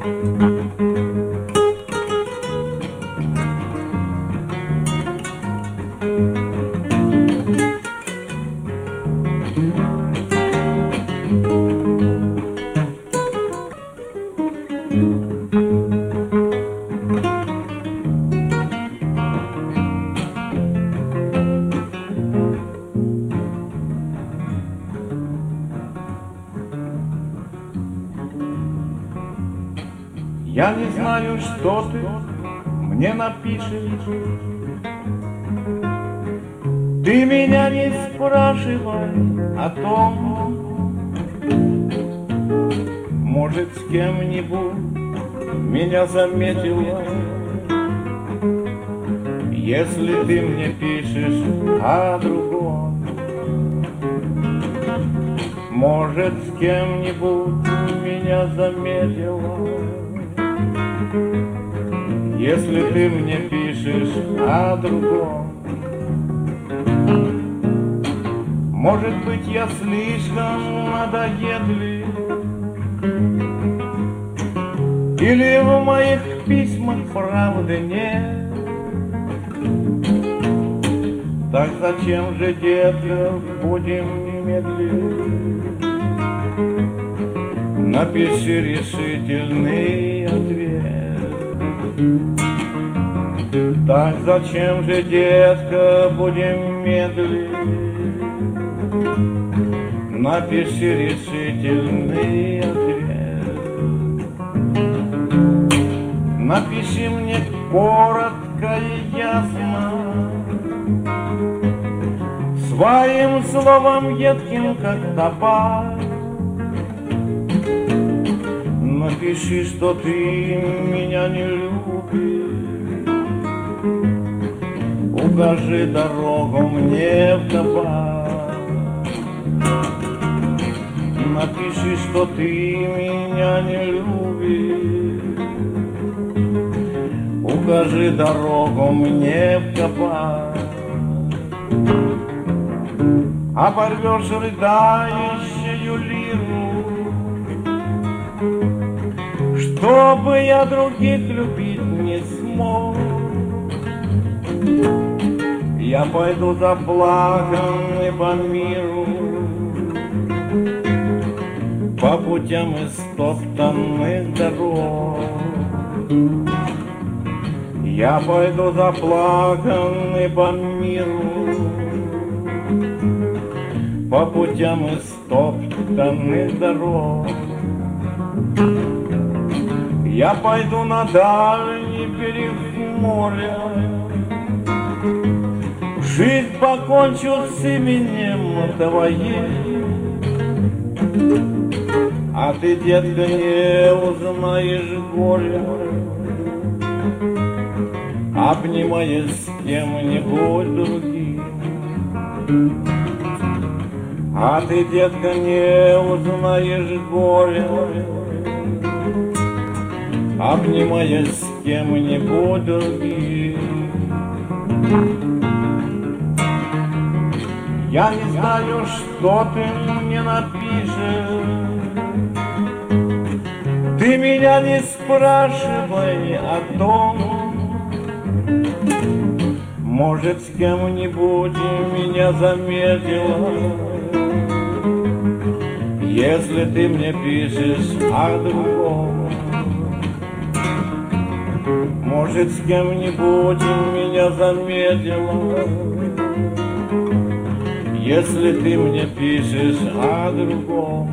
Я не знаю, что ты мне напишешь. Ты меня не спрашивай о том, может, с кем-нибудь меня заметила. Если ты мне пишешь о другом, может, с кем-нибудь меня заметила. Если ты мне пишешь о другом, может быть, я слишком надоедлив, или в моих письмах правды нет. Так зачем же, детка, будем медлить? Напиши решительный ответ. Так зачем же, детка, будем медлить? Напиши решительный ответ. Напиши мне коротко и ясно, своим словом едким, как табак. Напиши, что ты меня не любишь, укажи дорогу мне в кабак. Напиши, что ты меня не любишь, укажи дорогу мне в кабак. Оборвешь рыдающую лиру, чтобы я других любить не смог. Я пойду заплаканный по миру, по путям истоптанных дорог. Я пойду заплаканный по миру, по путям истоптанных дорог. Я пойду на дальний берег моря, жизнь покончу с именем твоей. А ты, детка, не узнаешь горя, обнимаясь с кем-нибудь другим. А ты, детка, не узнаешь горя, обнимаясь с кем-нибудь другим. Я не знаю, что ты мне напишешь, ты меня не спрашивай о том, может, с кем-нибудь меня заметила. Если ты мне пишешь о другом, может, с кем-нибудь меня заметила. Если ты мне пишешь о другом.